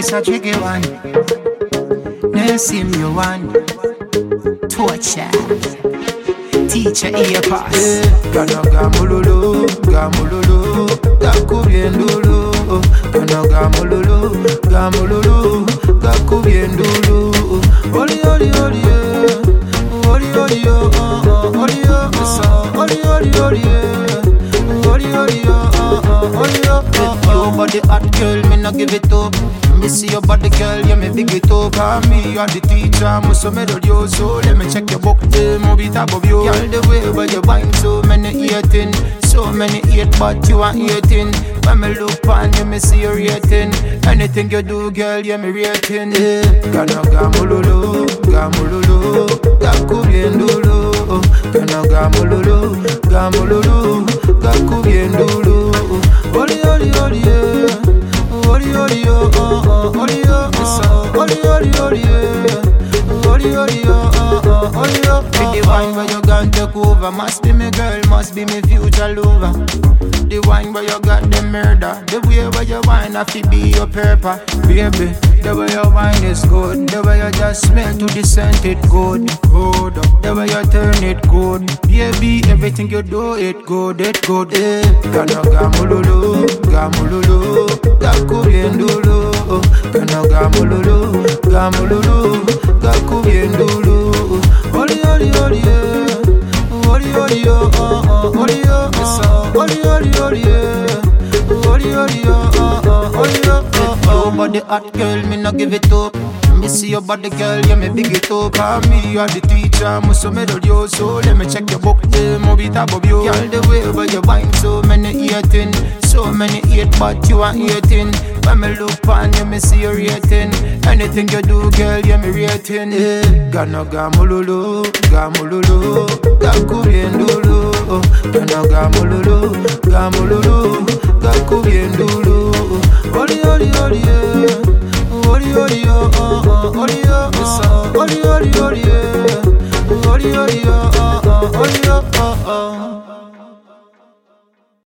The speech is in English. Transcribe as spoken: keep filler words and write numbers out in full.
this a tricky one. No sim you one. Torture. Teacher ear pass. Gano gamululu, gamululu, gakubiendulu. Gano gamululu, gamululu, gakubiendulu. Oli oli oli yeah, oli oli oh oh oli oh, oli oli oli yeah, oli oli oh oli oh. Your body hot girl, me no give it up. Me see your body girl, yeah me big it up. And me you are the teacher, must have made you so. Let me check your book, the movie tab of you. Girl the way where you buying so many eating, so many eat but you are eating. When me look on you, me see you rating. Anything you do, girl, yeah me rating. Yeah. Gano gamululu, gamululu, gakubiendulu. Gano gamululu, gamululu, gakubiendulu. Oli oli oli yeah, oli oli oh oh oli oh, oli oli oli yeah, oli oli oh oh oli oh. The wine where you got take over must be me girl, must be me future lover. The wine where you got the murder, the way where you wine have to be your purpose, baby. The way you wine is good, the way you just smell to the scent it good, good. The way you turn it good, baby. Everything you do it good, it good. Eh. Gano gamululu, gamululu, gakubiendulu. Gano gamululu, gamululu, gakubiendulu. Oli oli oli yeah, oli oli oh oh oli oh, oli oli oli yeah, oli oli oh oli oh. Your body hot girl, me no give it up. Me see your body girl, yeah me big it up. And me you are the teacher, must have made you so. Let me check your book, the movie tab of you. Girl the way where you buying so many eating, so many eat but you are eating. When me look on you, me see you rating. Anything you do, girl, yeah me rating. Yeah. Gano gamululu, gamululu, gakubiendulu. Gano gamululu, gamululu, gakubiendulu. Oli oli oli yeah, oli oli oh oh oli oh, oli oli oli yeah, oli oli